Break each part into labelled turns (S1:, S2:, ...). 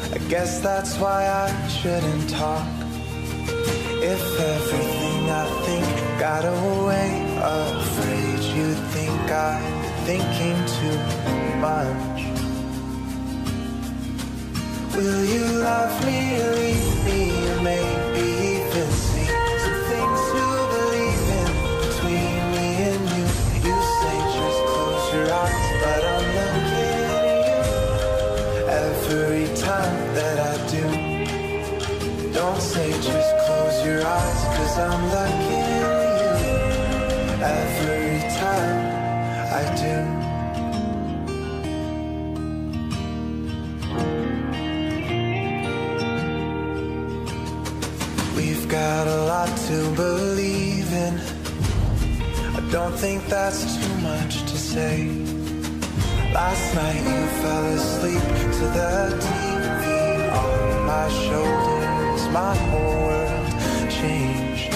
S1: I guess that's why I shouldn't talk. If everything I think got away, afraid you'd think I'm thinking too much. Will you love me, leave me, or maybe even see some things to believe in between me and you? You say just close your eyes, but I'm looking at you every time that I do. Don't say just close your eyes, 'cause I'm looking at you every time I do. We've got a lot to believe in. I don't think that's too much to say. Last night you fell asleep to the TV on my shoulders. My whole world changed.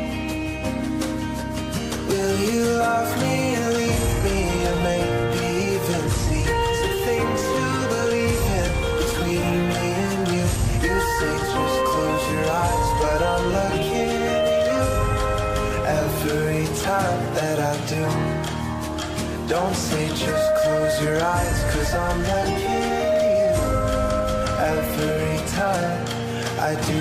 S1: Will you love me, leave me, or maybe even see some things to believe in between me and you? You say just close your eyes, but I'm looking at you every time that I do. Don't say just close your eyes, 'cause I'm looking at you every time I do.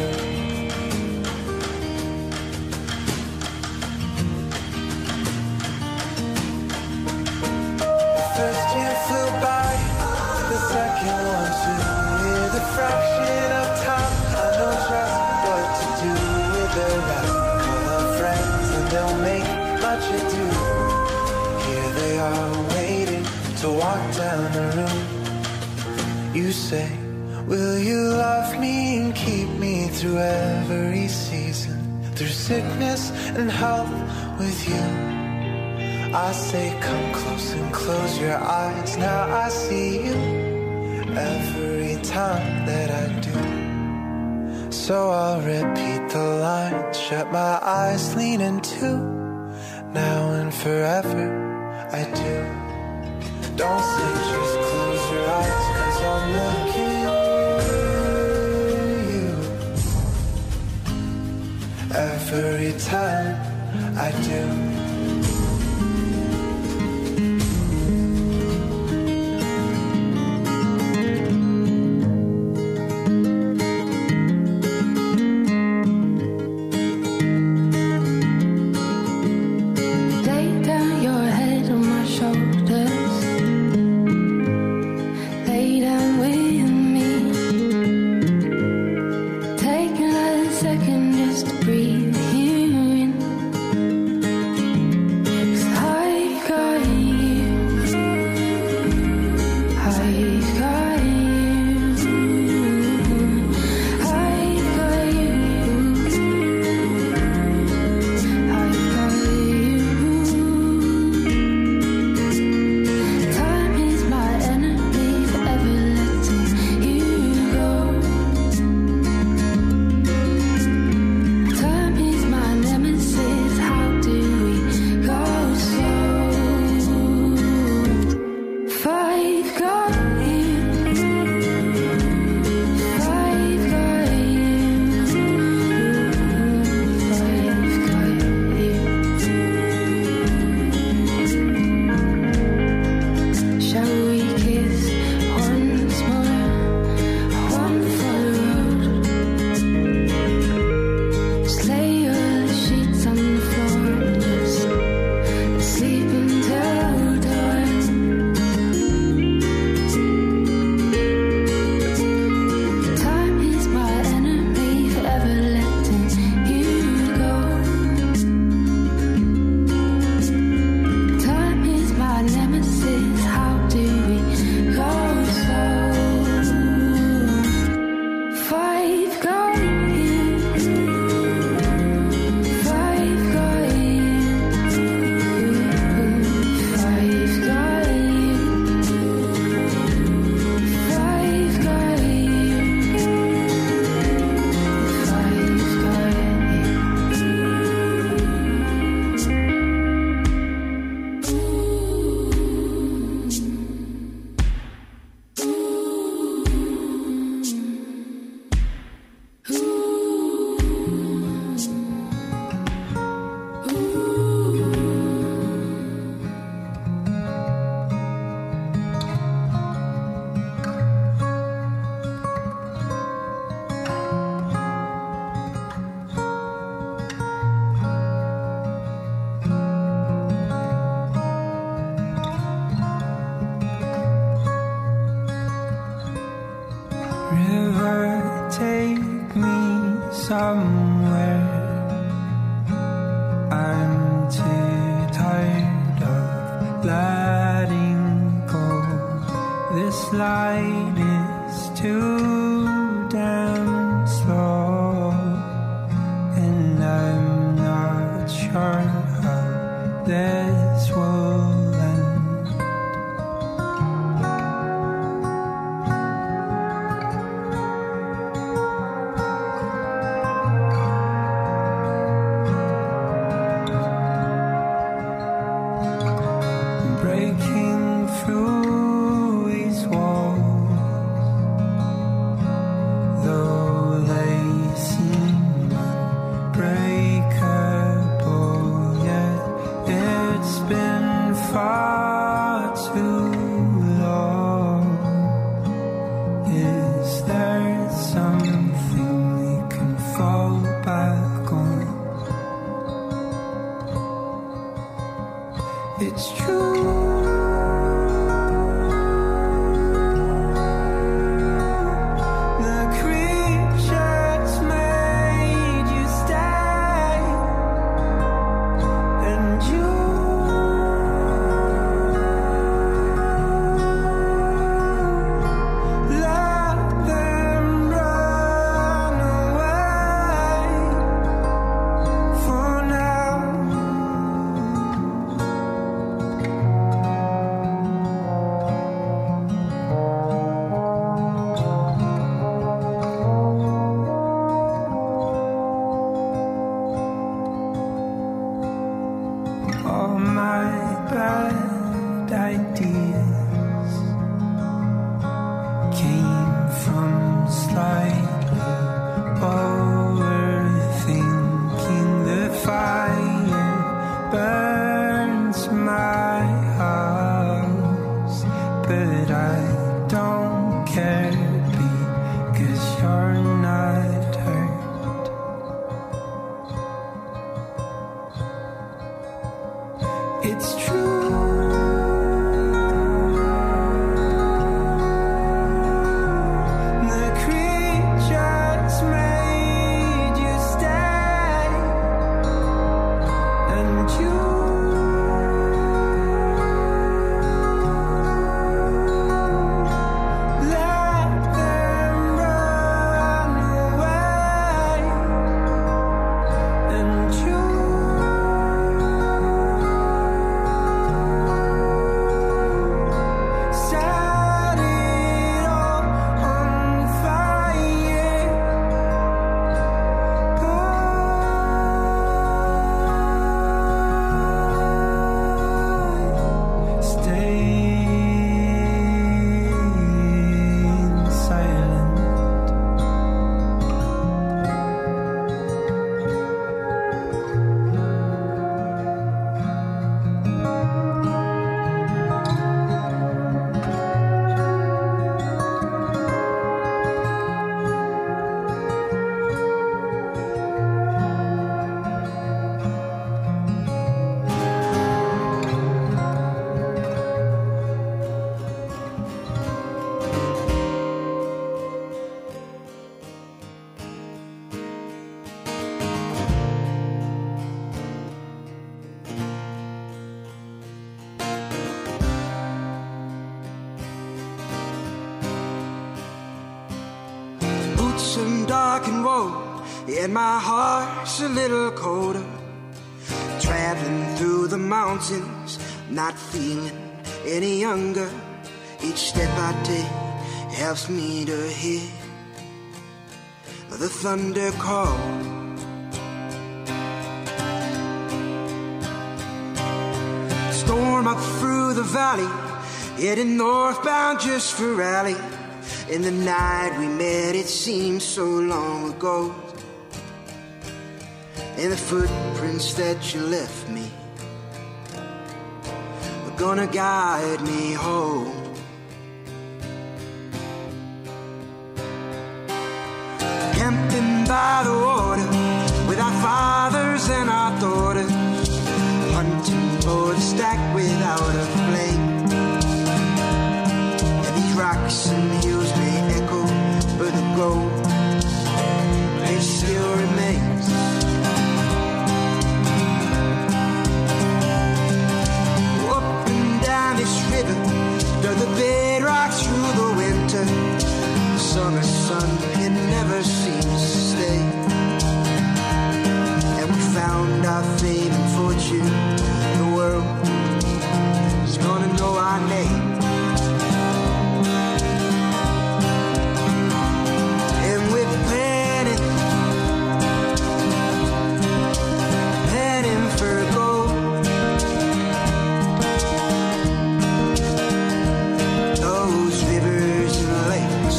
S1: The first year flew by, the second one too. With a fraction of time, I know just what to do with the rest. Call our friends and they'll make much ado. Here they are waiting to walk down the room. You say, will you love me and keep me through every season, through sickness and health with you? I say come close and close your eyes. Now I see you every time that I do. So I'll repeat the lines, shut my eyes, lean into now and forever I do. Don't say just close your eyes, 'cause I'm looking at you every time I do.
S2: Second just to breathe you in.
S1: River, take me somewhere. I'm too tired of letting go. This light is too damn slow, and I'm not sure how this will end. Breaking through these walls, though they seem unbreakable, yet it's been far too long. Is there something we can fall back on? It's true. All my bad ideas came from slightly overthinking. The fire burns my house, but I don't care because you're not hurt. It's true. The creatures made you stay, and you let them run away, and you set it all on fire. But stay silent.
S2: Boots and darkened road, and my heart's a little colder. Traveling through the mountains, not feeling any younger. Each step I take helps me to hear the thunder call. Storm up through the valley, heading northbound just for Raleigh. In the night we met, it seemed so long ago. And the footprints that you left me were gonna guide me home. Camping by the water with our fathers and our daughters, hunting for the stack without a flame. And these rocks and hills may echo, but summer sun, it never seems to stay. And we found our fame and fortune. The world is gonna know our name. And we're planning for gold. Those rivers and lakes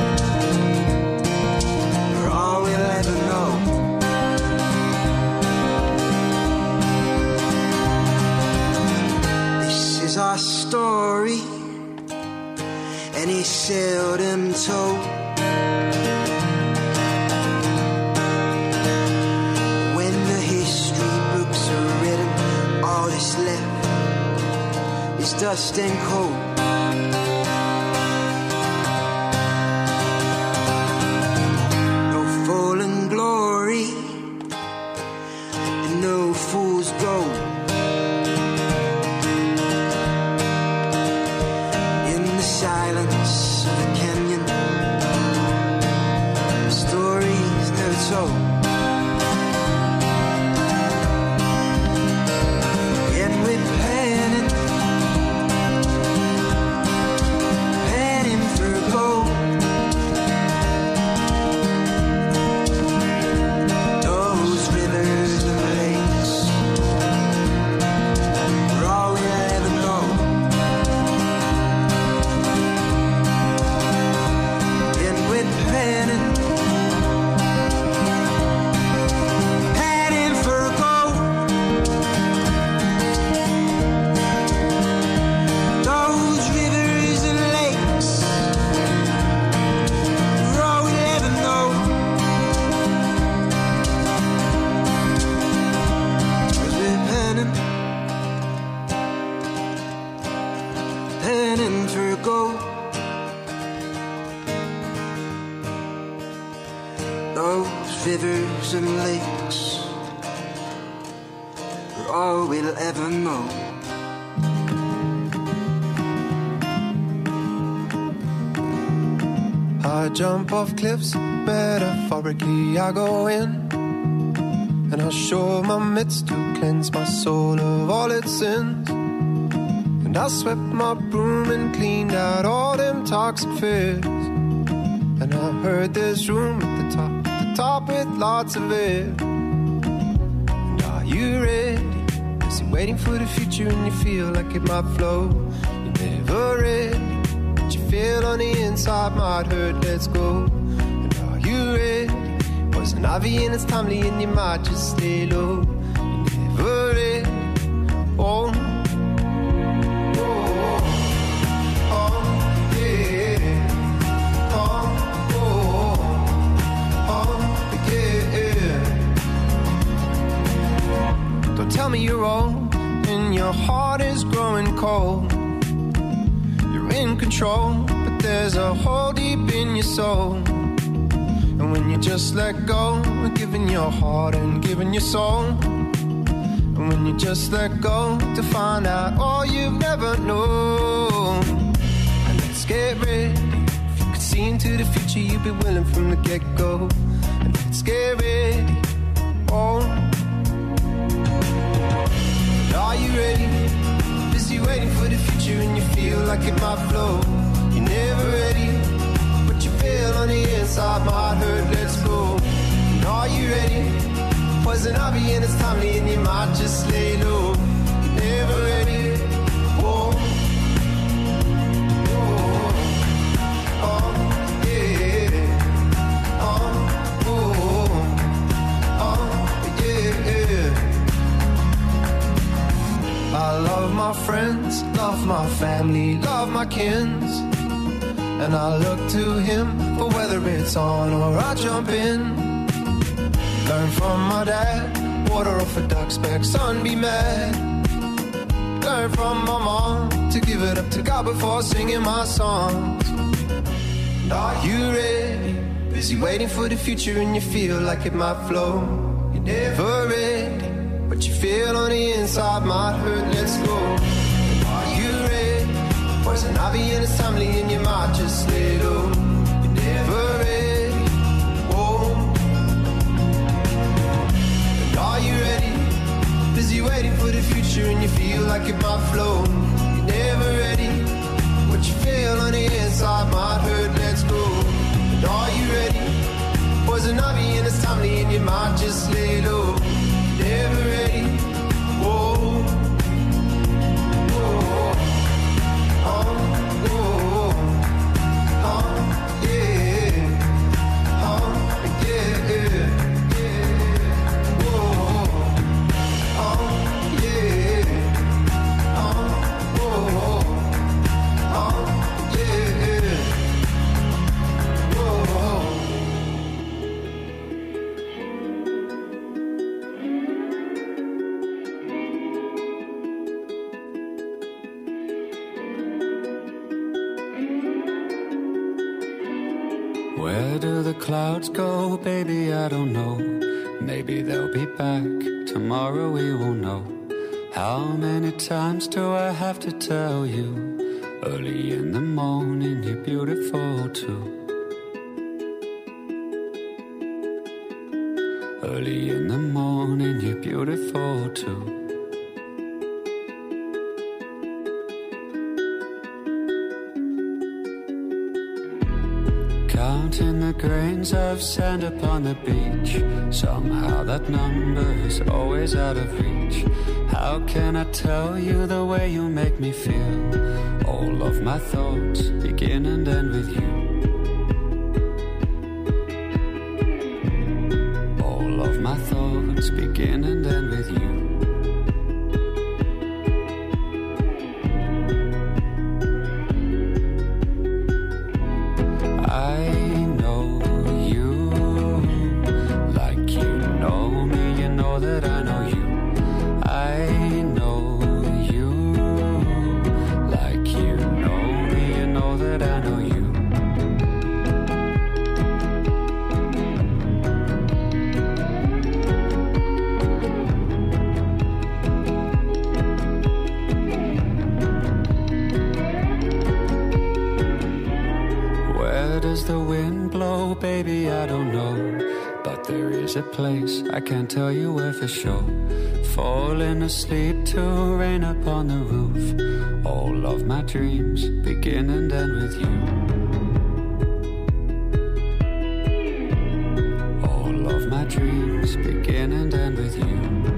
S2: are all we'll ever know. This is our story, and it's seldom told. When the history books are written, all that's left is dust and cold. No fallen glory, and no fool's gold. In the silence of the canyon, stories never told. And we're planning for gold. Those rivers and lakes are all we'll ever know. And we're planning for gold. Those rivers and lakes are all we'll ever know. 'Cause we're planning for gold. Those rivers and lakes are all we'll ever know.
S1: I jump off cliffs, metaphorically I go in, and I'll show my mitts to cleanse my soul of all its sins. And I swept my broom and cleaned out all them toxic fears. And I heard there's room at the top with lots of air. And are you ready? Is it waiting for the future and you feel like it might flow? You're never ready, but you feel on the inside might hurt, let's go. And are you ready? Poison ivy and it's timely and you might just stay low. You're never ready, oh. Tell me you're old and your heart is growing cold. You're in control, but there's a hole deep in your soul. And when you just let go, giving your heart and giving your soul. And when you just let go to find out all you've never known. And let's get ready. If you could see into the future, you'd be willing from the get-go. And let's get ready, oh. Are you ready? Busy waiting for the future and you feel like it might flow. You're never ready, but you feel on the inside might hurt, let's go. And are you ready? Poison ivy and it's timely and you might just lay low. You're never ready, whoa. Oh, oh, yeah. Oh, oh, oh, yeah. I love my friends, love my family, love my kins. And I look to him for whether it's on or I jump in. Learn from my dad, water off a duck's back, son be mad. Learn from my mom to give it up to God before singing my songs. And are you ready? Busy waiting for the future and you feel like it might flow. You're never ready, but you feel on the inside might hurt, let's go. And are you ready? Poison ivy and it's timely and you might just lay low. You're never There's an army and it's timely and you might just lay low. Never ready. Whoa. Whoa. Whoa. Yeah. Yeah.
S3: Where do the clouds go, baby, I don't know. Maybe they'll be back, tomorrow we will know. How many times do I have to tell you? Early in the morning, you're beautiful too. Early in the morning, you're beautiful too. Counting the grains of sand upon the beach. Somehow that number is always out of reach. How can I tell you the way you make me feel? All of my thoughts begin and end with you. All of my thoughts begin and end with you. Baby, I don't know, but there is a place, I can't tell you where for sure. Falling asleep to rain upon the roof. All of my dreams begin and end with you. All of my dreams begin and end with you.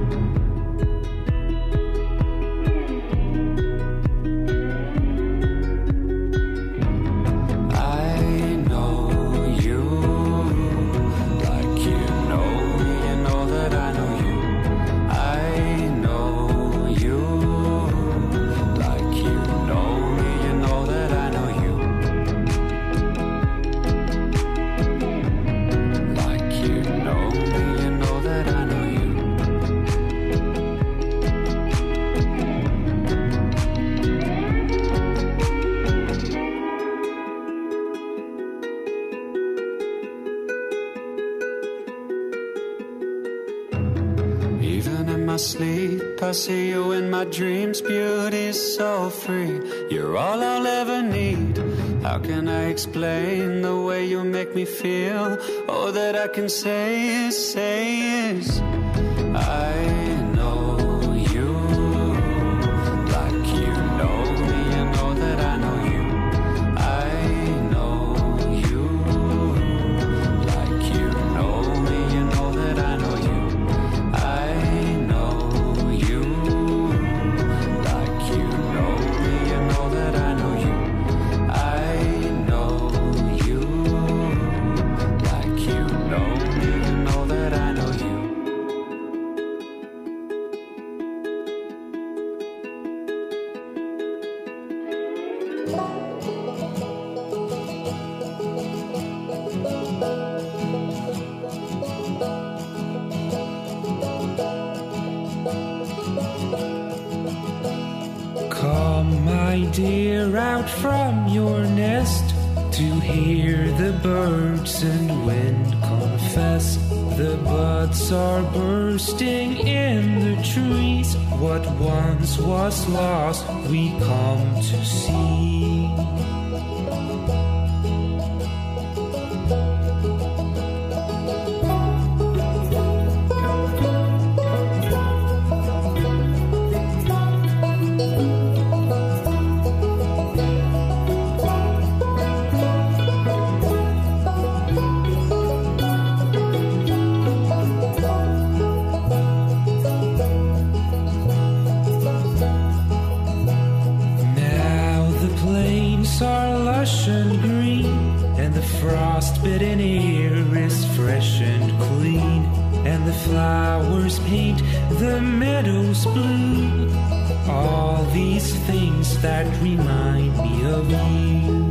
S3: I see you in my dreams, beauty's so free. You're all I'll ever need. How can I explain the way you make me feel? All that I can say is I know you like you know me, you know that I know you. I know you like you know me, you know that I know you. I know you like you know me, you know that I know you. I know you like you know me, you know that I know you.
S4: Come, my dear, out from your nest to hear the birds and wind confess. The buds are bursting in the trees. What once was lost, we come to see. frostbitten air is fresh and clean, and the flowers paint the meadows blue. All these things that remind me of you.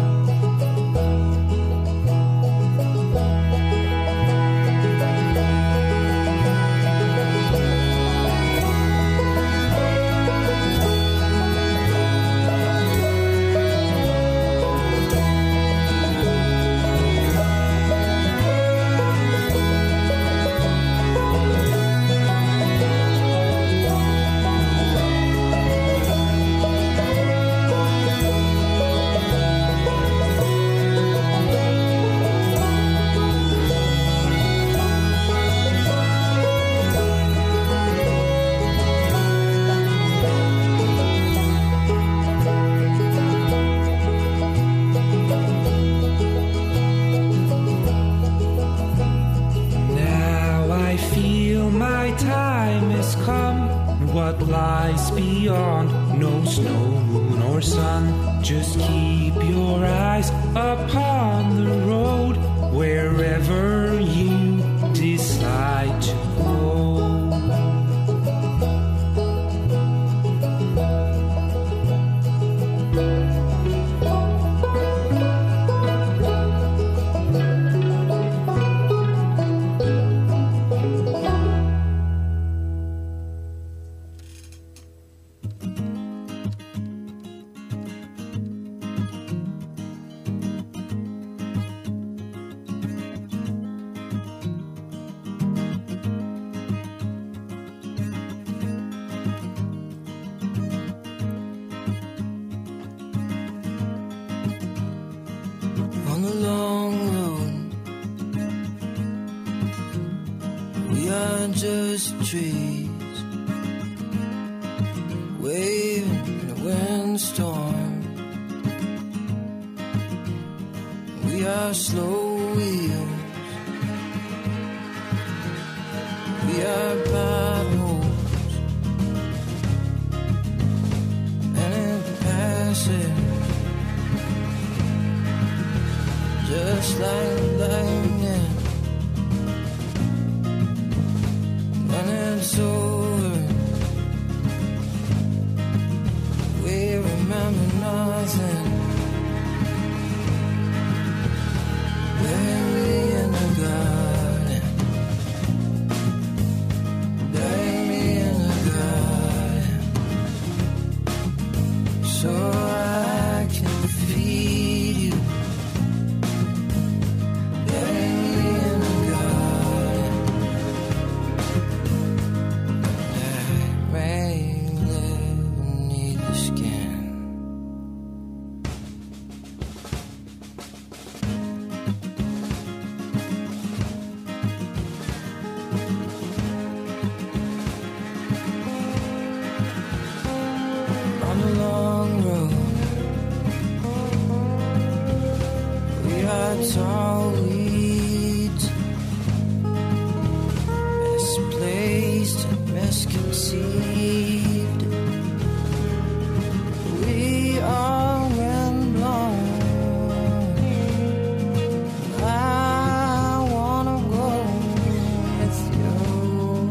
S4: Just keep your eyes upon the road wherever you decide to go.
S5: Trees waving in a windstorm. We are slow wheels. We are potholes, and in passing, just like lightning. It's over. We remember nothing. Bury me in the garden. Bury me in the garden, so I can feed you. Bury me in the garden. Tall weeds, misplaced and misconceived. We are windblown. I wanna go with you.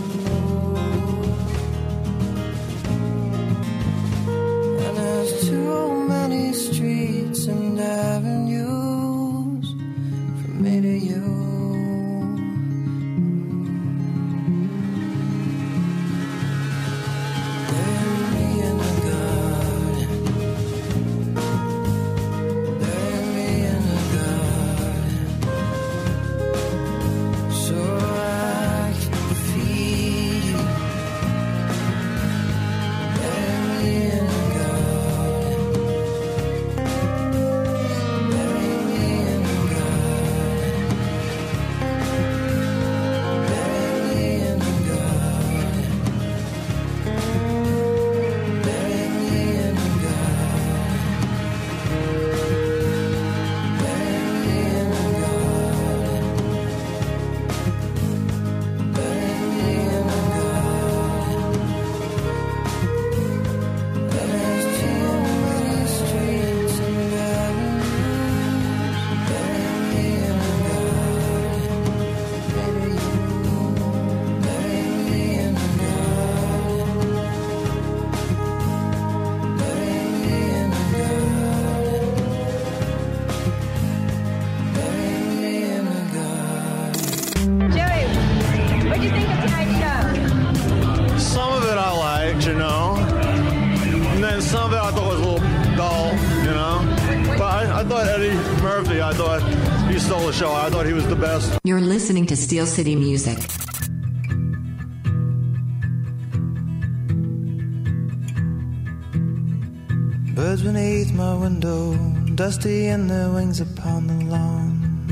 S5: And there's too many streets and avenues
S6: stole the show. I thought he was the best.
S7: You're listening to Steel City Music.
S1: Birds beneath my window, dusty in their wings upon the lawn.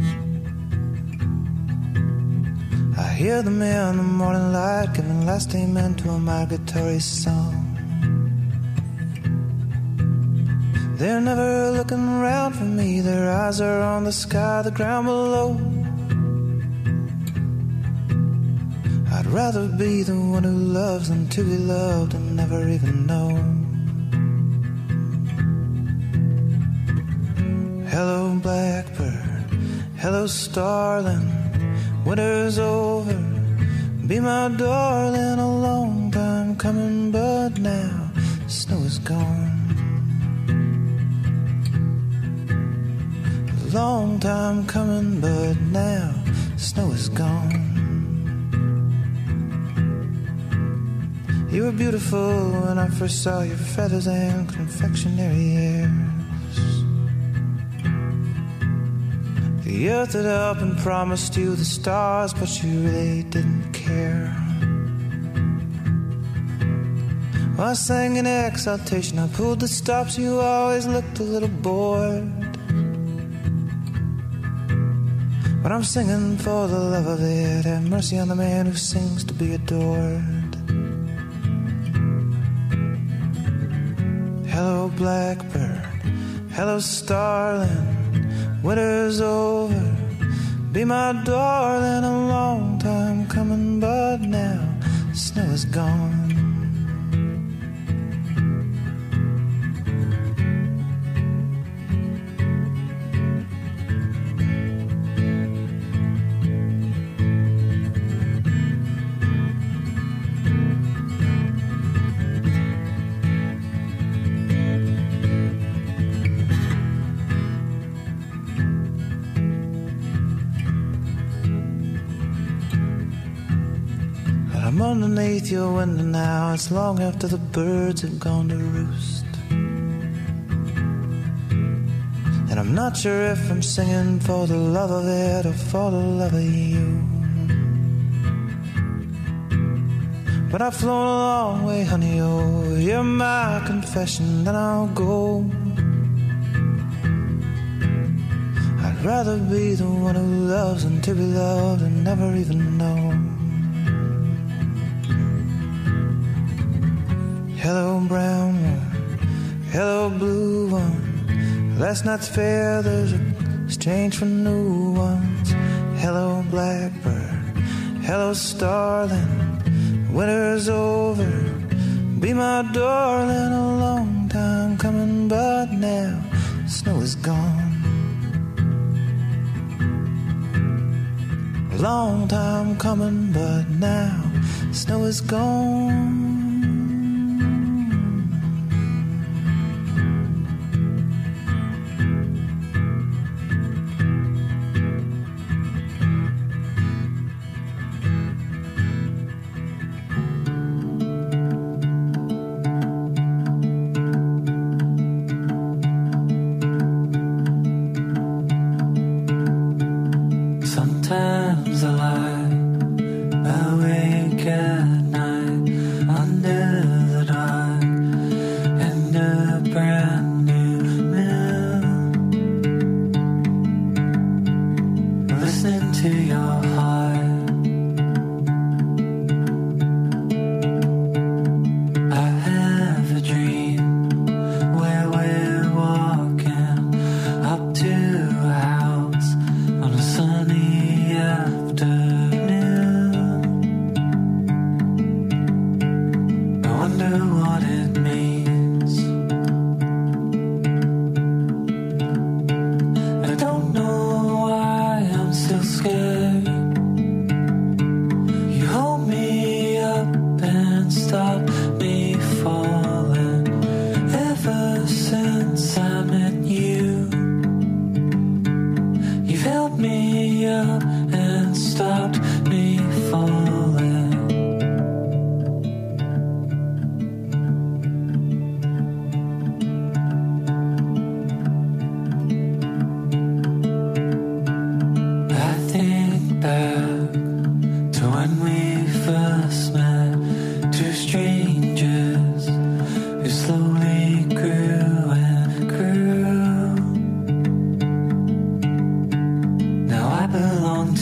S1: I hear them in the morning light, giving last amen to a migratory song. They're never looking around for me, their eyes are on the sky, the ground below. I'd rather be the one who loves than to be loved and never even know. Hello blackbird, hello starling, winter's over, be my darling. A long time coming but now snow is gone. A long time coming but now snow is gone. You were beautiful when I first saw your feathers and confectionery airs. The earth had up and promised you the stars, but you really didn't care. I sang in exaltation, I pulled the stops, you always looked a little bored. But I'm singing for the love of it, have mercy on the man who sings to be adored. Hello blackbird, hello starling, winter's over, be my darling. A long time coming but now snow is gone. I'm underneath your window now, it's long after the birds have gone to roost. And I'm not sure if I'm singing for the love of it or for the love of you. But I've flown a long way, honey, oh, you're my confession, then I'll go. I'd rather be the one who loves than to be loved and never even know. Hello brown one, hello blue one, last night's feathers are strange for new ones. Hello blackbird, hello starling, winter's over, be my darling. A long time coming but now snow is gone. A long time coming but now snow is gone.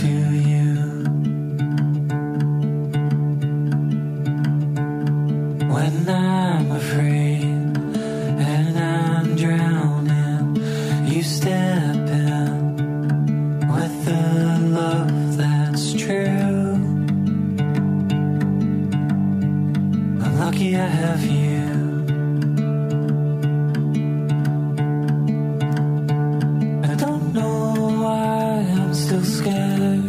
S8: to you. When I'm afraid and I'm drowning, you step in with the love that's true. I'm lucky I have you. I don't know why I'm still scared.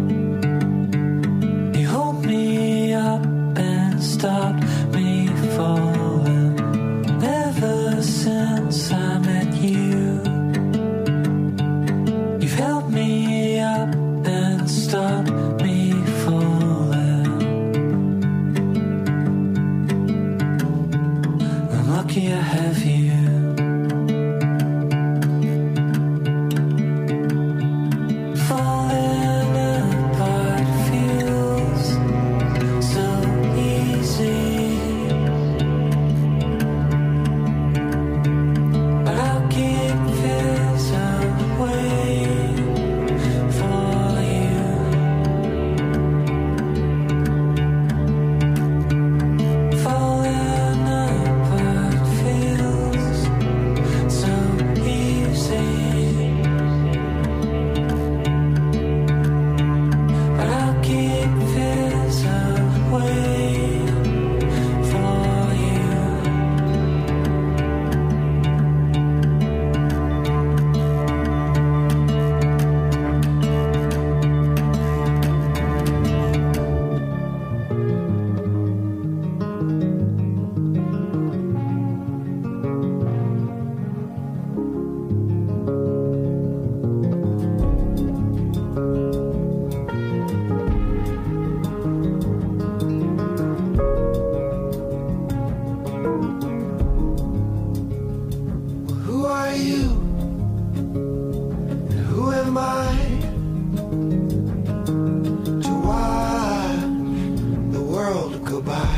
S8: You hold me up and stopped me falling. Ever since I met you, you've held me up and stopped me falling. I'm lucky I have you. Falling apart feels so easy, but I'll keep this away for you. Falling apart feels so easy, but I'll keep this away for you.
S2: Who are you? And who am I to watch the world go by?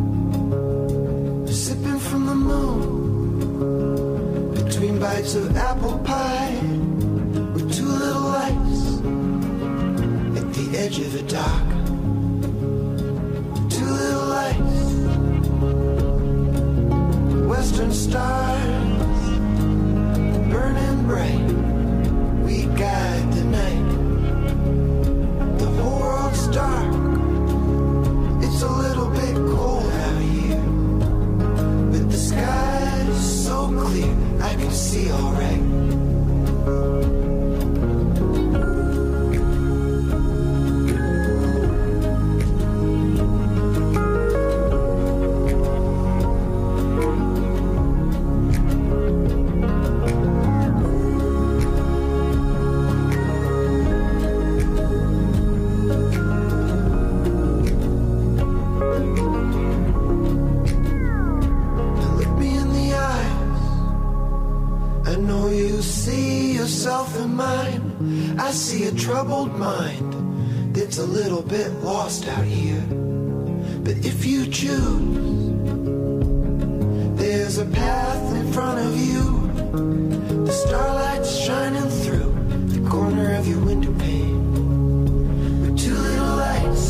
S2: Sipping from the moon between bites of apple pie, with two little lights at the edge of the dock. Two little lights, western stars burning bright. We guide the night. The whole world's dark. It's a little bit cold out here, but the sky is so clear I can see all right. Now look me in the eyes. I know you see yourself in mine. I see a troubled mind that's a little bit lost out here. But if you choose, there's a path in front of you. The starlight's shining through the corner of your window pane. With two little lights,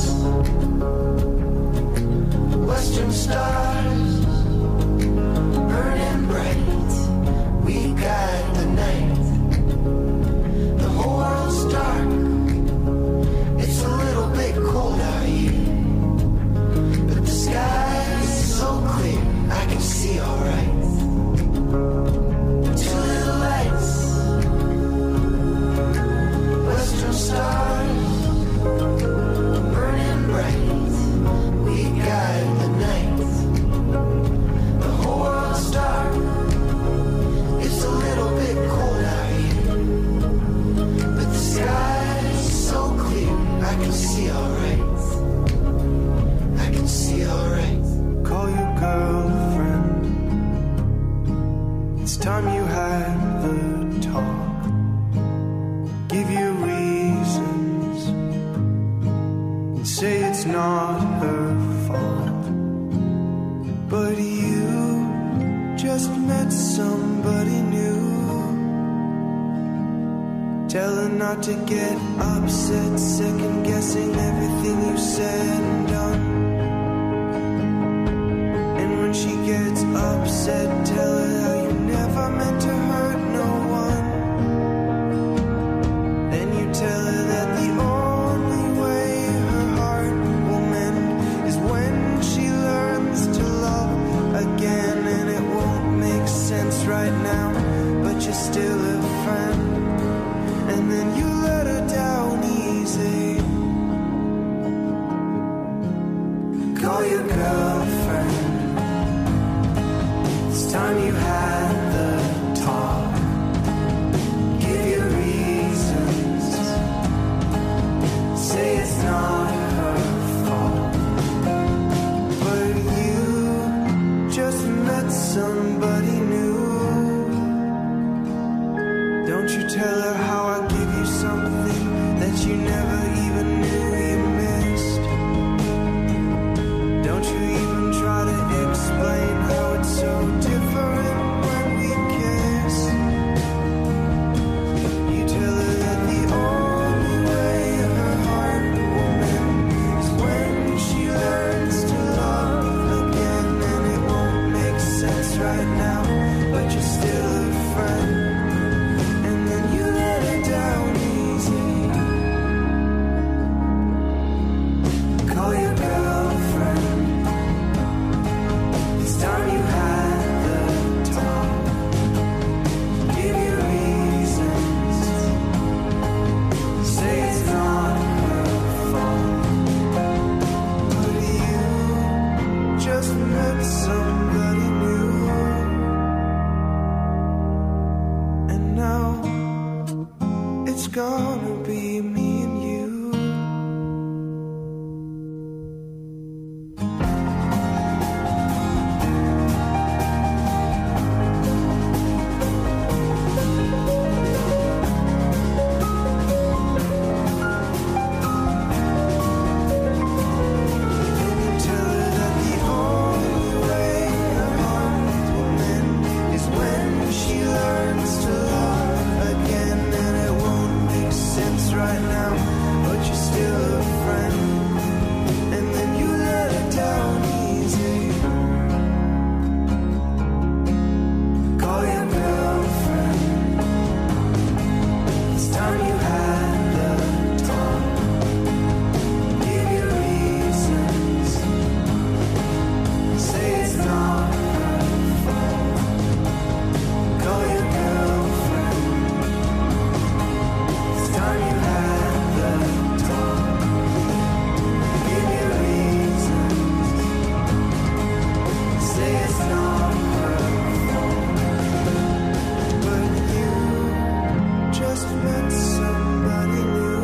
S2: western stars burning bright. We guide the night. The whole world's dark. It's a little bit cold out here, but the sky is so clear I can see all right. Two little lights, western stars burning bright. We guide the night. The whole world's dark. It's a little bit cold out here, but the sky is so clear I can see all right. I can see all right. Call your girlfriend. It's time you had the talk. Give you reasons and say it's not her fault. But you just met somebody new, telling not to get upset, second guessing everything you said and done. And when she gets upset, tell her how you never meant to hurt no one. Then you tell her that the only way her heart will mend is when she learns to love again. And it won't make sense right now, but you're still a friend. And then you let her down easy. Call your girlfriend. It's time you had the talk. Give your reasons. Say it's not her fault. But you just met somebody new. Don't you tell her how I give you something that you never even knew you missed. Don't you even try to explain how it's so different when we kiss. You tell her that the only way her heart will mend is when she learns to love again. And it won't make sense right now, but you're still a friend. Down easy. Call your girlfriend. It's time you had the talk. Give your reasons. Say it's not her fault. But you just met somebody new. And now it's gonna be me and you. Right now, but you're still a friend. And then you let her down easy. Call your girlfriend. It's time you had the talk. Give your reasons. Say it's not her fault. Call your girlfriend. It's time you met somebody new.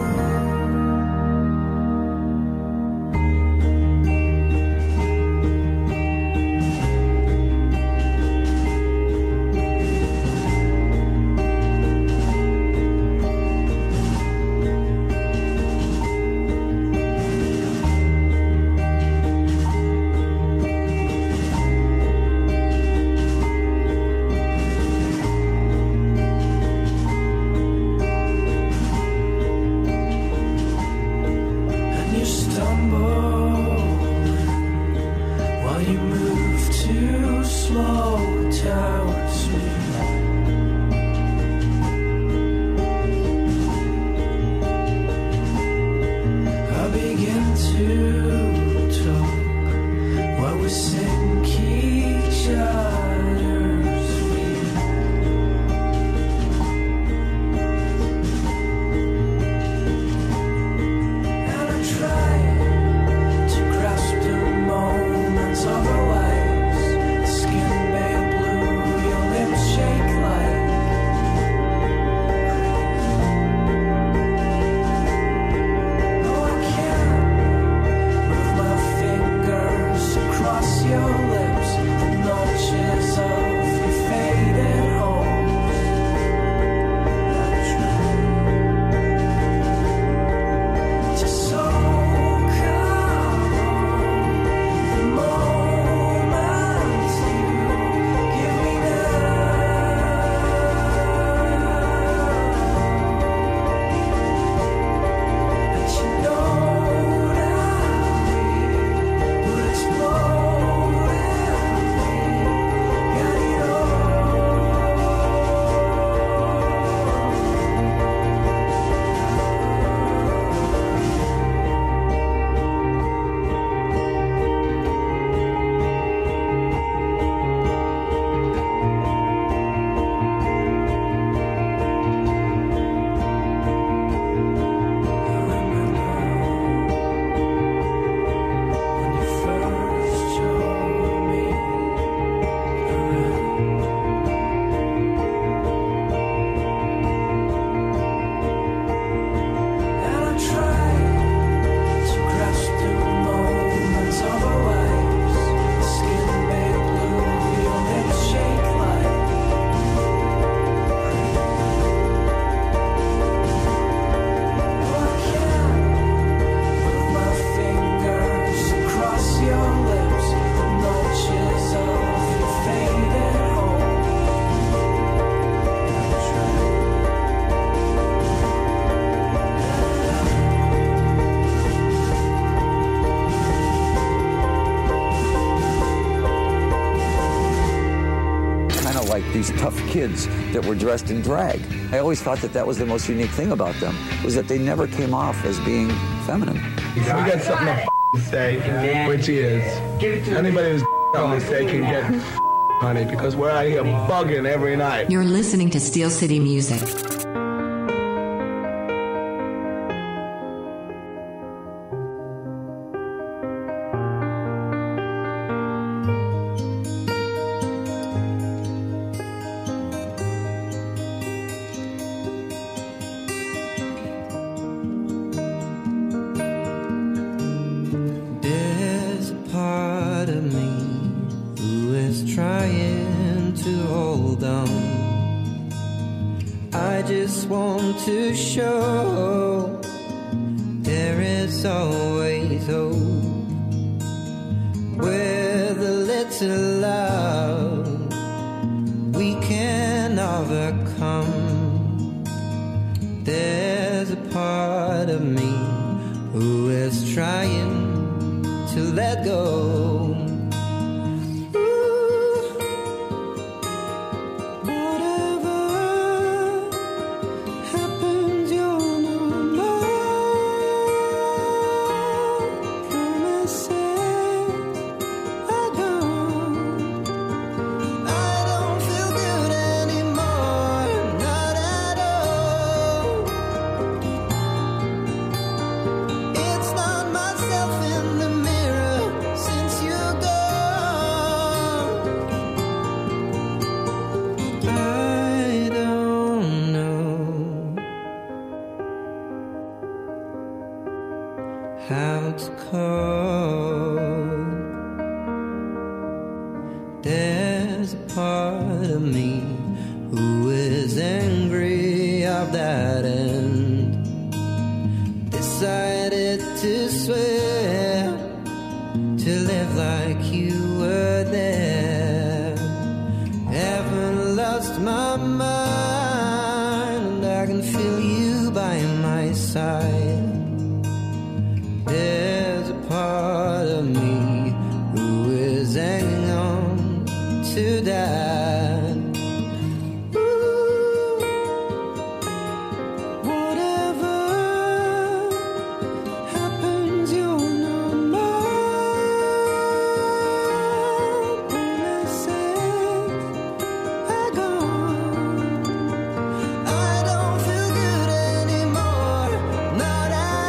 S2: Your lips, the noche
S9: these tough kids that were dressed in drag. I always thought that was the most unique thing about them, was that they never came off as being feminine.
S10: We got something to say, which is anybody who's on this day can get honey, because we're out here bugging every night.
S7: You're listening to Steel City Music.
S5: To show there is always hope with a little love we can overcome. There's a part of me who is trying to let go. Not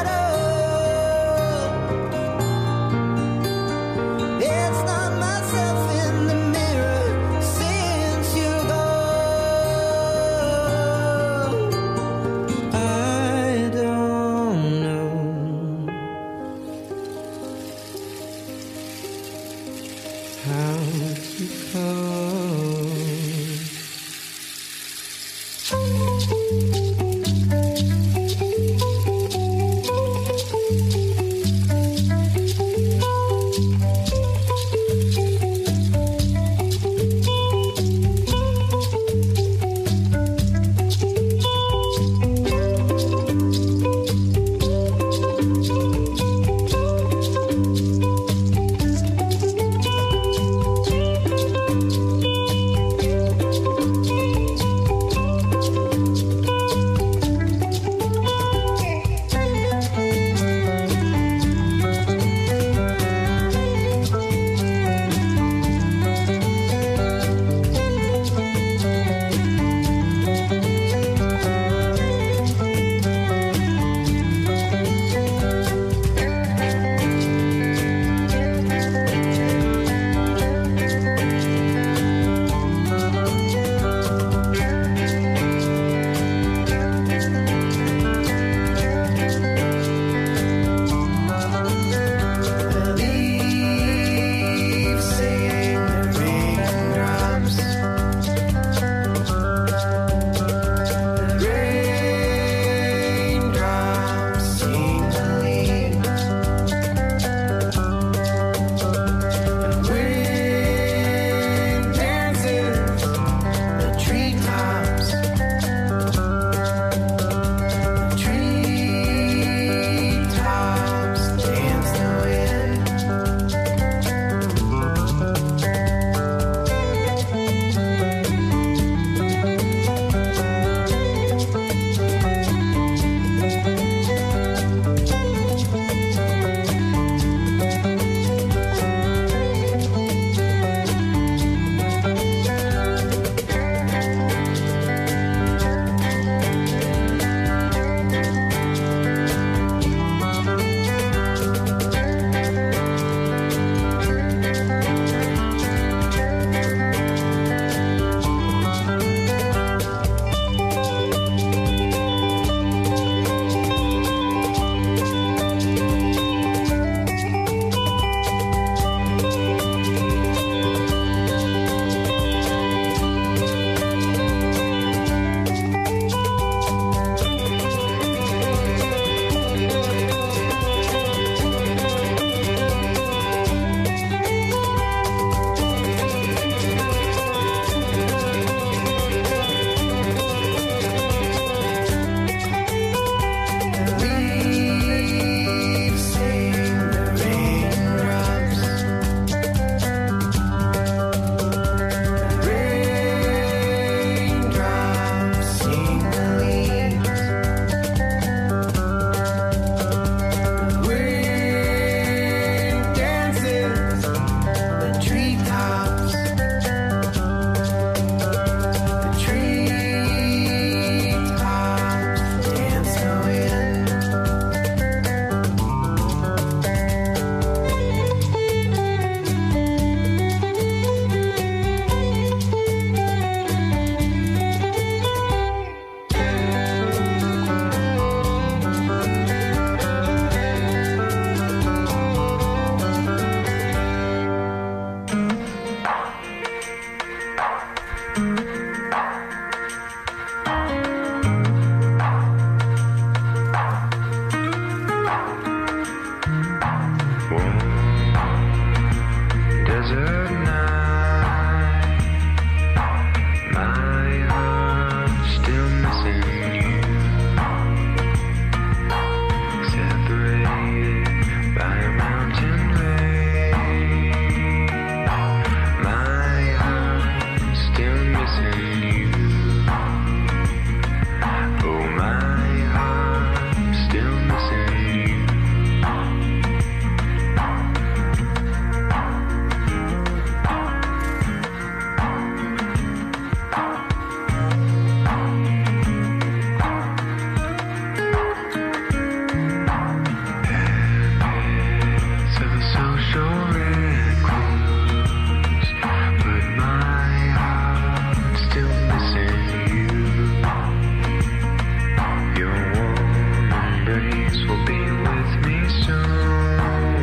S8: peace will be with me soon.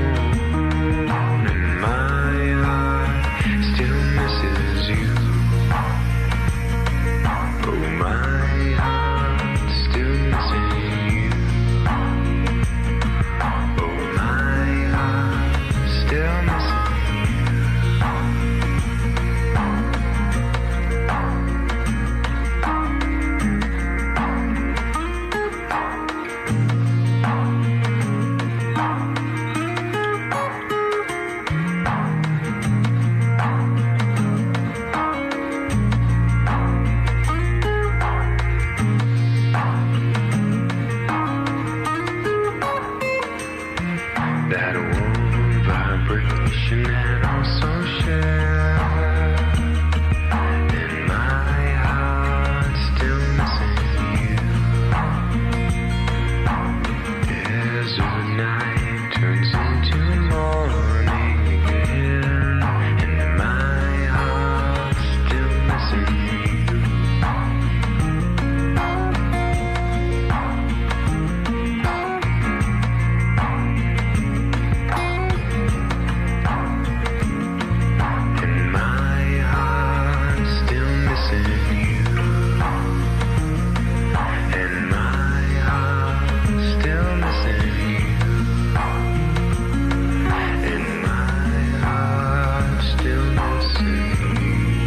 S8: And my heart still misses you. Oh, my heart still missing you. Oh, my heart still missing you. That warm vibration and also share. And my heart still missing you. As the night turns into morning again, and my heart still missing you. And my heart still missing you. And my heart still missing you. And my heart still missing you.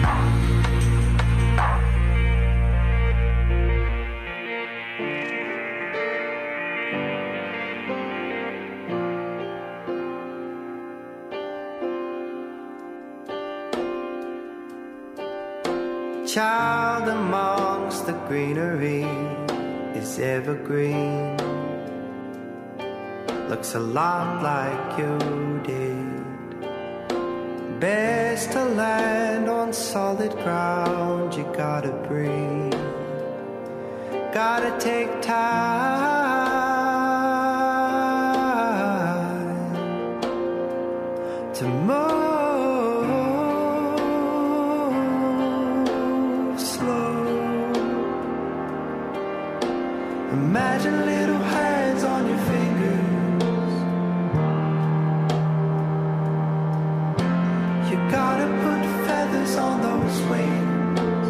S11: Child amongst the greenery is evergreen. Looks a lot like you did. Best to land on solid ground, you gotta breathe. Gotta take time to move slow. Imagine little hands on your fingers. You gotta put feathers on those wings.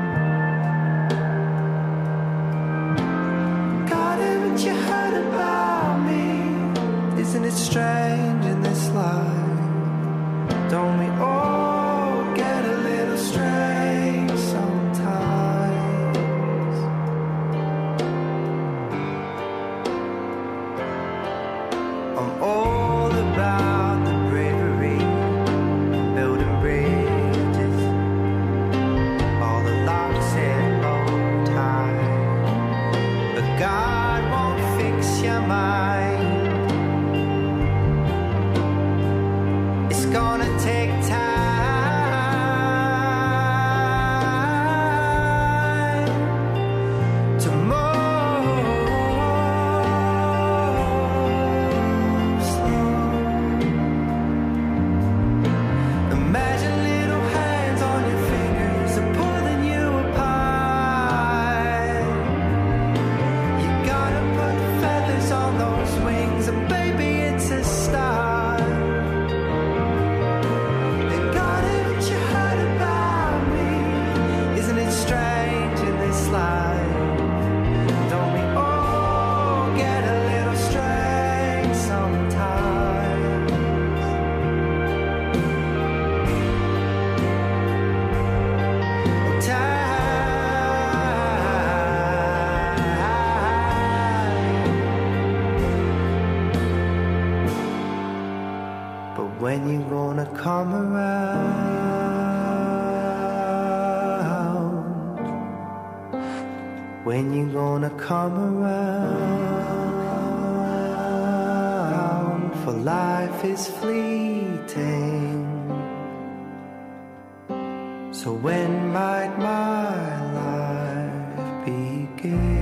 S11: God, haven't you heard about me? Isn't it strange in this life? Don't we all get a little strange sometimes? I'm all about the bravery, building bridges, all the locks and bow ties. But God won't fix your mind. It's gonna take time to move slow. Imagine little hands on your fingers are pulling you apart. You gotta put feathers on those wings, and baby, it's a start. And God, haven't you heard about me? Isn't it strange in this life? Don't we all get a little strange sometimes? Oh, time. But when you gonna come around? When you gonna come around? For life is fleeting. So when might my life begin?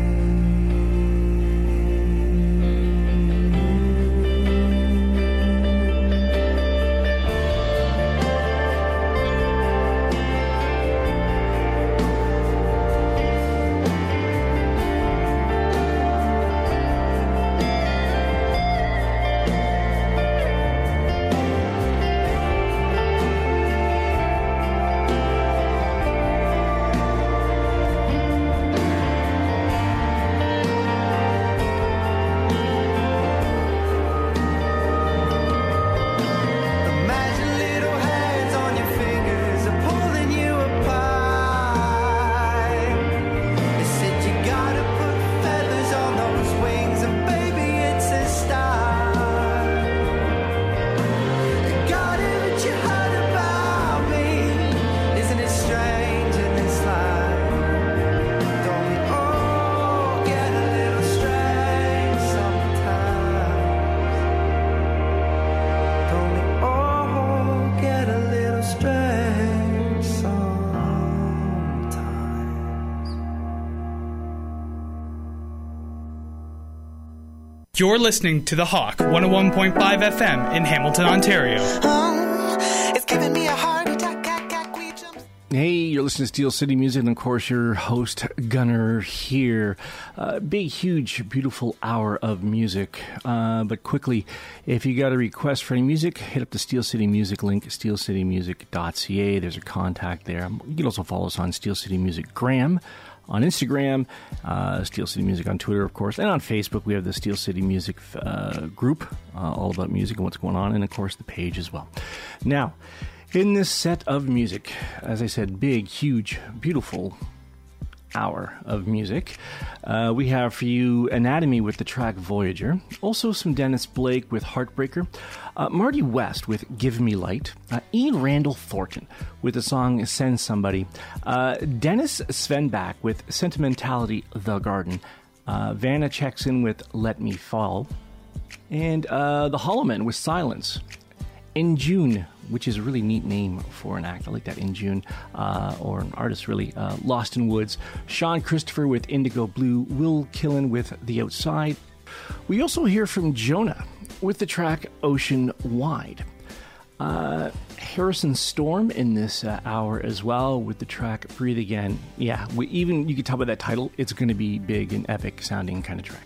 S12: You're listening to The Hawk 101.5 FM in Hamilton, Ontario.
S11: It's giving me a heart attack.
S13: Hey, you're listening to Steel City Music, and of course your host, Gunner, here. Big, huge, beautiful hour of music. But quickly, if you got a request for any music, hit up the Steel City Music link, steelcitymusic.ca. There's a contact there. You can also follow us on Steel City Music Graham on Instagram, Steel City Music on Twitter, of course, and on Facebook. We have the Steel City Music group, all about music and what's going on, and of course the page as well. Now, in this set of music, as I said, big, huge, beautiful hour of music, we have for you Anatomy with the track Voyager, also some Dennis Blake with Heartbreaker, Marty West with Give Me Light, Ian Randall Thornton with the song Send Somebody, Dennis Svenbach with Sentimentality, The Garden, Vanna checks in with Let Me Fall, and the Hollow Men with Silence. In June, which is a really neat name for an act. I like that, In June, or an artist, really. Lost in Woods. Sean Christopher with Indigo Blue. Will Killen with The Outside. We also hear from Jonah with the track Ocean Wide. Harrison Storm in this hour as well with the track Breathe Again. Yeah, you can tell by that title, it's going to be big and epic sounding kind of track.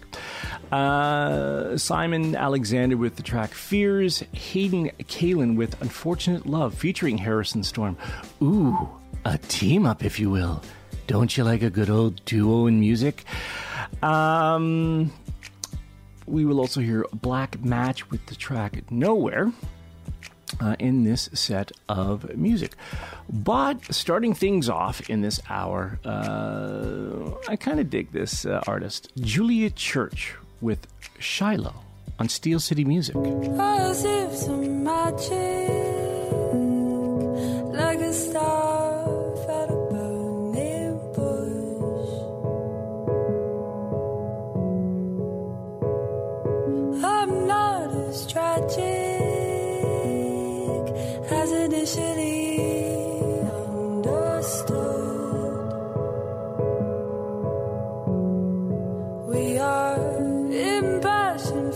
S13: Simon Alexander with the track Fears. Hayden Kalin with Unfortunate Love featuring Harrison Storm. Ooh, a team up, if you will. Don't you like a good old duo in music? We will also hear Black Match with the track Nowhere in this set of music. But starting things off in this hour, I kind of dig this artist, Julia Church with Shiloh on Steel City Music.
S8: As if some magic, like a star at a burning bush. I'm not as tragic